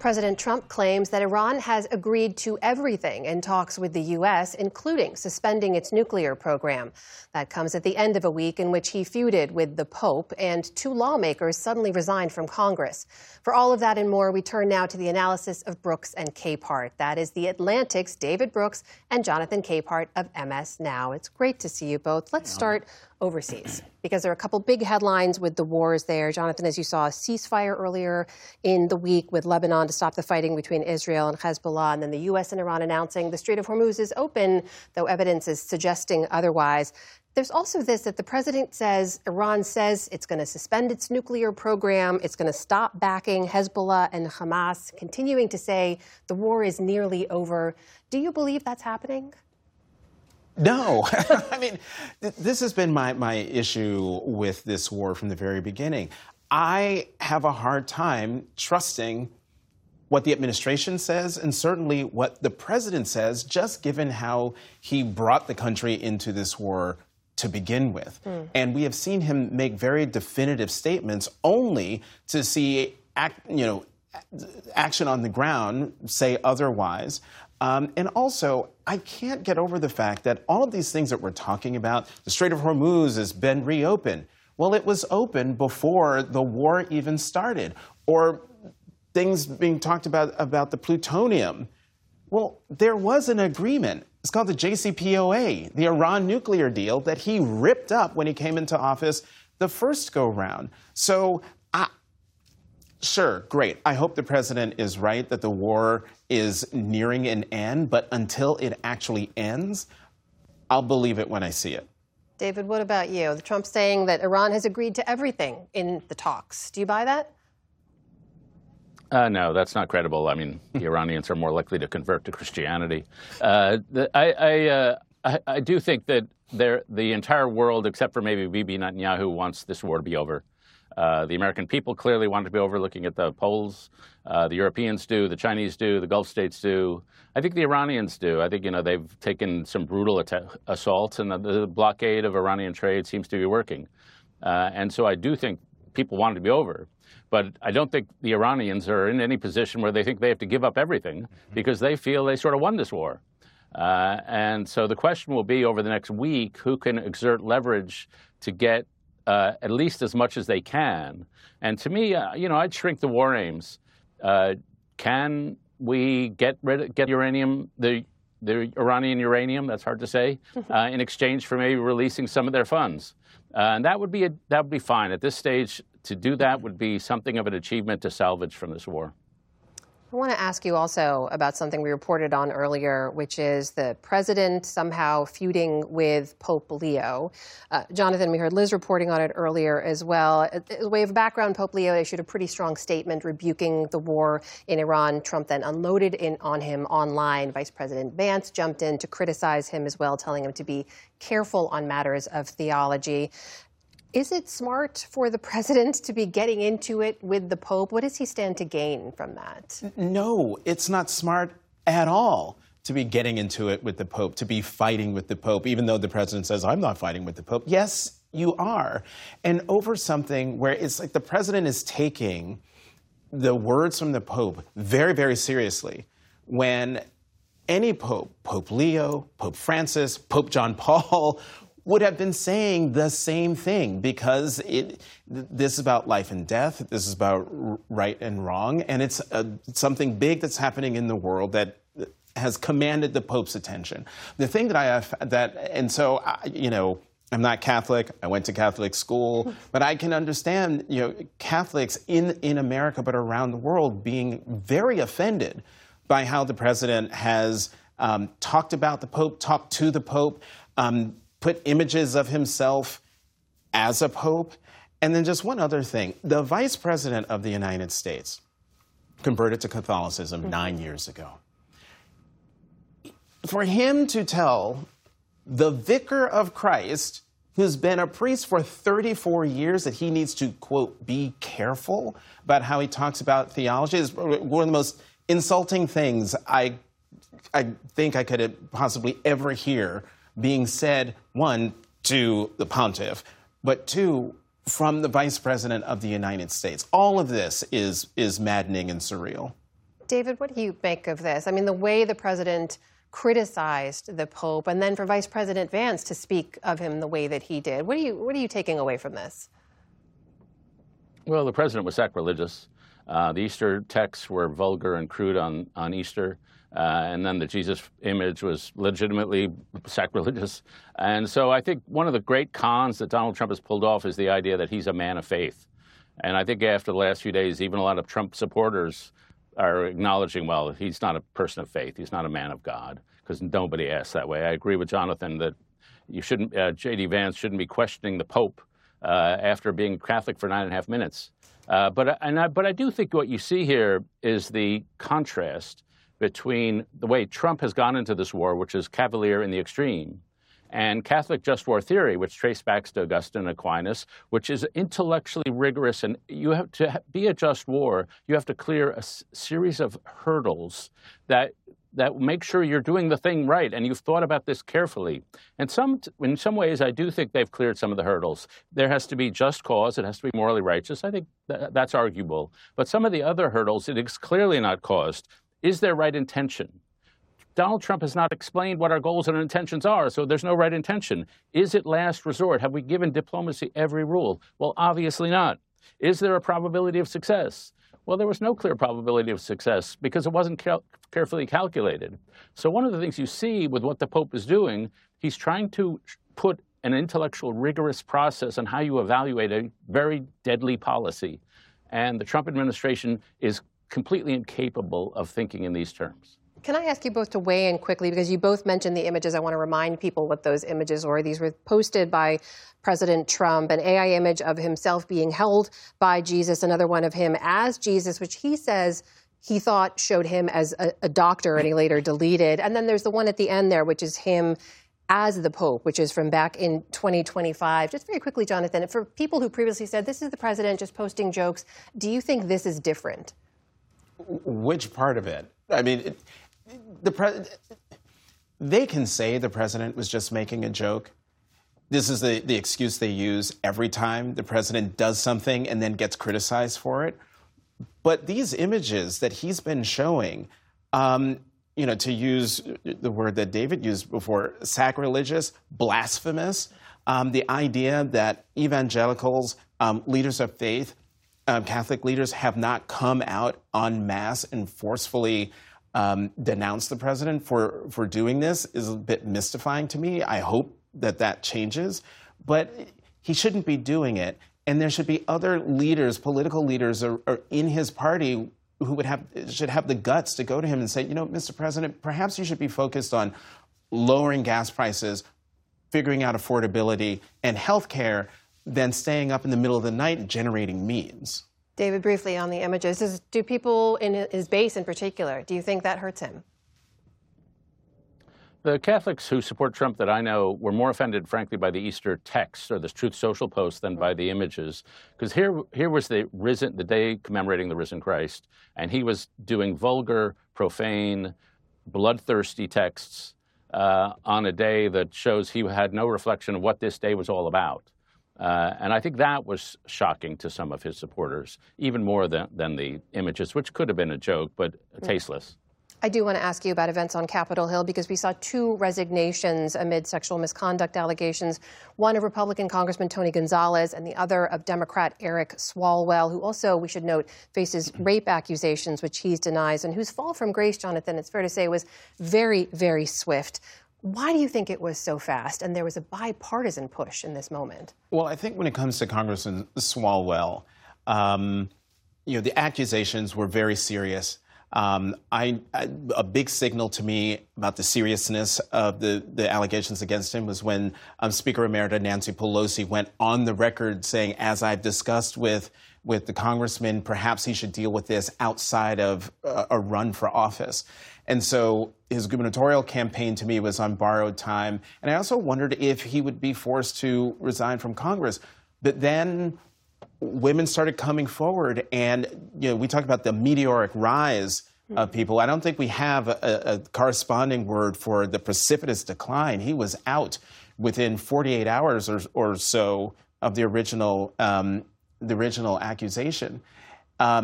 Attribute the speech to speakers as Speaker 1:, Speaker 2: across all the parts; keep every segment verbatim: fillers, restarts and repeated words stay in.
Speaker 1: President Trump claims that Iran has agreed to everything in talks with the U S, including suspending its nuclear program. That comes at the end of a week in which he feuded with the Pope and two lawmakers suddenly resigned from Congress. For all of that and more, we turn now to the analysis of Brooks and Capehart. That is The Atlantic's David Brooks and Jonathan Capehart of M S Now. It's great to see you both. Let's start overseas, because there are a couple big headlines with the wars there. Jonathan, as you saw, a ceasefire earlier in the week with Lebanon to stop the fighting between Israel and Hezbollah, and then the U S and Iran announcing the Strait of Hormuz is open, though evidence is suggesting otherwise. There's also this that the president says Iran says it's going to suspend its nuclear program, it's going to stop backing Hezbollah and Hamas, continuing to say the war is nearly over. Do you believe that's happening?
Speaker 2: No. I mean, th- this has been my, my issue with this war from the very beginning. I have a hard time trusting what the administration says and certainly what the president says, just given how he brought the country into this war to begin with. Mm. And we have seen him make very definitive statements only to see, act, you know, action on the ground say otherwise. Um, and also, I can't get over the fact that all of these things that we're talking about, the Strait of Hormuz has been reopened. Well, it was open before the war even started. Or things being talked about about the plutonium. Well, there was an agreement. It's called the J C P O A, the Iran nuclear deal that he ripped up when he came into office the first go round. So, I, sure, great. I hope the president is right that the war is nearing an end, but until it actually ends, I'll believe it when I see it.
Speaker 1: David, what about you? Trump saying that Iran has agreed to everything in the talks. Do you buy that?
Speaker 3: Uh, no, that's not credible. I mean, the Iranians are more likely to convert to Christianity. Uh, the, I, I, uh, I, I do think that the entire world, except for maybe Bibi Netanyahu, wants this war to be over. Uh, the American people clearly want it to be over, looking at the polls. Uh, the Europeans do, the Chinese do, the Gulf states do. I think the Iranians do. I think, you know, they've taken some brutal att- assaults, and the, the blockade of Iranian trade seems to be working. Uh, and so I do think people want it to be over. But I don't think the Iranians are in any position where they think they have to give up everything because they feel they sort of won this war. Uh, and so the question will be over the next week, who can exert leverage to get uh, at least as much as they can. And to me, uh, you know, I'd shrink the war aims. Uh, can we get rid of, get uranium, the the Iranian uranium, that's hard to say, uh, in exchange for maybe releasing some of their funds? Uh, and that would be a, that would be fine. At this stage, to do that would be something of an achievement to salvage from this war.
Speaker 1: I want to ask you also about something we reported on earlier, which is the president somehow feuding with Pope Leo. Uh, Jonathan, we heard Liz reporting on it earlier as well. As a way of background, Pope Leo issued a pretty strong statement rebuking the war in Iran. Trump then unloaded in on him online. Vice President Vance jumped in to criticize him as well, telling him to be careful on matters of theology. Is it smart for the president to be getting into it with the Pope? What does he stand to gain from that?
Speaker 2: No, it's not smart at all to be getting into it with the Pope, to be fighting with the Pope, even though the president says, I'm not fighting with the Pope. Yes, you are. And over something where it's like the president is taking the words from the Pope very, very seriously when any Pope, Pope Leo, Pope Francis, Pope John Paul, would have been saying the same thing, because it, this is about life and death. This is about right and wrong. And it's uh, something big that's happening in the world that has commanded the Pope's attention. The thing that I have that, and so, I, you know, I'm not Catholic. I went to Catholic school, but I can understand, you know, Catholics in, in America, but around the world, being very offended by how the president has um, talked about the Pope, talked to the Pope, um, put images of himself as a pope. And then just one other thing. The vice president of the United States converted to Catholicism mm-hmm. nine years ago. For him to tell the vicar of Christ, who's been a priest for thirty-four years, that he needs to, quote, be careful about how he talks about theology is one of the most insulting things I, I think I could possibly ever hear being said, one, to the pontiff, but two, from the vice president of the United States. All of this is is maddening and surreal.
Speaker 1: David, what do you make of this? I mean, the way the president criticized the Pope, and then for Vice President Vance to speak of him the way that he did. What are you, what are you taking away from this?
Speaker 3: Well, the president was sacrilegious. Uh, the Easter texts were vulgar and crude on, on Easter. Uh, and then the Jesus image was legitimately sacrilegious. And so I think one of the great cons that Donald Trump has pulled off is the idea that he's a man of faith. And I think after the last few days, even a lot of Trump supporters are acknowledging, well, he's not a person of faith. He's not a man of God, because nobody asks that way. I agree with Jonathan that you shouldn't, uh, J D Vance shouldn't be questioning the Pope uh, after being Catholic for nine and a half minutes. Uh, but, and I, but I do think what you see here is the contrast between the way Trump has gone into this war, which is cavalier in the extreme, and Catholic just war theory, which traces back to Augustine and Aquinas, which is intellectually rigorous. And you have to be a just war, you have to clear a s- series of hurdles that that make sure you're doing the thing right. And you've thought about this carefully. And some, in some ways, I do think they've cleared some of the hurdles. There has to be just cause. It has to be morally righteous. I think th- that's arguable. But some of the other hurdles, it is clearly not caused. Is there right intention? Donald Trump has not explained what our goals and intentions are, so there's no right intention. Is it last resort? Have we given diplomacy every rule? Well, obviously not. Is there a probability of success? Well, there was no clear probability of success because it wasn't cal- carefully calculated. So one of the things you see with what the Pope is doing, he's trying to put an intellectual, rigorous process on how you evaluate a very deadly policy. And the Trump administration is completely incapable of thinking in these terms.
Speaker 1: Can I ask you both to weigh in quickly, because you both mentioned the images. I want to remind people what those images were. These were posted by President Trump, an A I image of himself being held by Jesus, another one of him as Jesus, which he says he thought showed him as a, a doctor, and he later deleted. And then there's the one at the end there, which is him as the Pope, which is from back in twenty twenty-five. Just very quickly, Jonathan, for people who previously said this is the president just posting jokes, do you think this is different?
Speaker 2: Which part of it? I mean, it, the pre- they can say the president was just making a joke. This is the, the excuse they use every time the president does something and then gets criticized for it. But these images that he's been showing, um, you know, to use the word that David used before, sacrilegious, blasphemous, um, the idea that evangelicals, um, leaders of faith, um, Catholic leaders have not come out en masse and forcefully um, denounced the president for, for doing this is a bit mystifying to me. I hope that that changes, but he shouldn't be doing it. And there should be other leaders, political leaders or, or in his party who would have should have the guts to go to him and say, you know, Mister President, perhaps you should be focused on lowering gas prices, figuring out affordability and health care than staying up in the middle of the night and generating memes.
Speaker 1: David, briefly on the images, is, do people in his base in particular, do you think that hurts him?
Speaker 3: The Catholics who support Trump that I know were more offended, frankly, by the Easter text or the Truth Social post than by the images. Because here, here was the risen, the day commemorating the risen Christ, and he was doing vulgar, profane, bloodthirsty texts uh, on a day that shows he had no reflection of what this day was all about. Uh, and I think that was shocking to some of his supporters, even more than, than the images, which could have been a joke, but tasteless.
Speaker 1: I do want to ask you about events on Capitol Hill, because we saw two resignations amid sexual misconduct allegations, one of Republican Congressman Tony Gonzalez and the other of Democrat Eric Swalwell, who also, we should note, faces rape accusations, which he denies, and whose fall from grace, Jonathan, it's fair to say, was very, very swift. Why do you think it was so fast and there was a bipartisan push in this moment?
Speaker 2: Well, I think when it comes to Congressman Swalwell, um, you know, the accusations were very serious. Um, I, I, a big signal to me about the seriousness of the, the allegations against him was when um, Speaker Emerita Nancy Pelosi went on the record saying, as I've discussed with, with the congressman, perhaps he should deal with this outside of uh, a run for office. And so his gubernatorial campaign to me was on borrowed time. And I also wondered if he would be forced to resign from Congress. But then women started coming forward, and you know, we talked about the meteoric rise of people. I don't think we have a, a corresponding word for the precipitous decline. He was out within forty-eight hours or, or so of the original um, the original accusation. Um,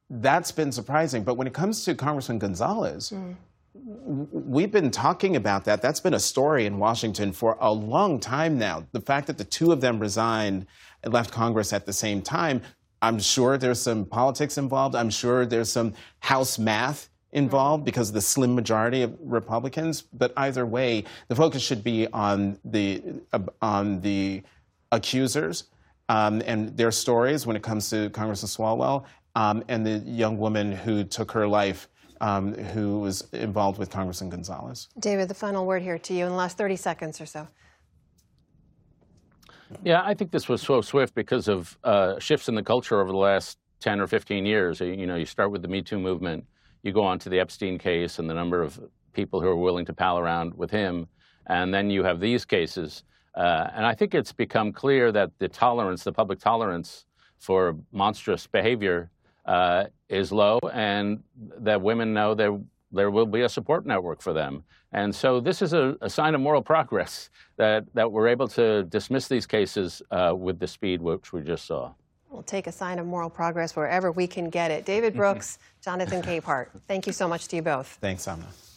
Speaker 2: that's been surprising. But when it comes to Congressman Gonzalez, mm. we've been talking about that. That's been a story in Washington for a long time now. The fact that the two of them resigned and left Congress at the same time, I'm sure there's some politics involved. I'm sure there's some House math involved because of the slim majority of Republicans. But either way, the focus should be on the uh, on the accusers um, and their stories when it comes to Congressman Swalwell um, and the young woman who took her life, um, who was involved with Congressman Gonzalez.
Speaker 1: David, the final word here to you in the last thirty seconds or so.
Speaker 3: Yeah, I think this was so swift because of uh, shifts in the culture over the last ten or fifteen years. You know, you start with the Me Too movement, you go on to the Epstein case and the number of people who are willing to pal around with him, and then you have these cases. Uh, and I think it's become clear that the tolerance, the public tolerance for monstrous behavior uh, is low, and that women know there there will be a support network for them. And so this is a, a sign of moral progress that, that we're able to dismiss these cases uh, with the speed which we just saw.
Speaker 1: We'll take a sign of moral progress wherever we can get it. David Brooks, Jonathan Capehart, thank you so much to you both.
Speaker 2: Thanks, Amna.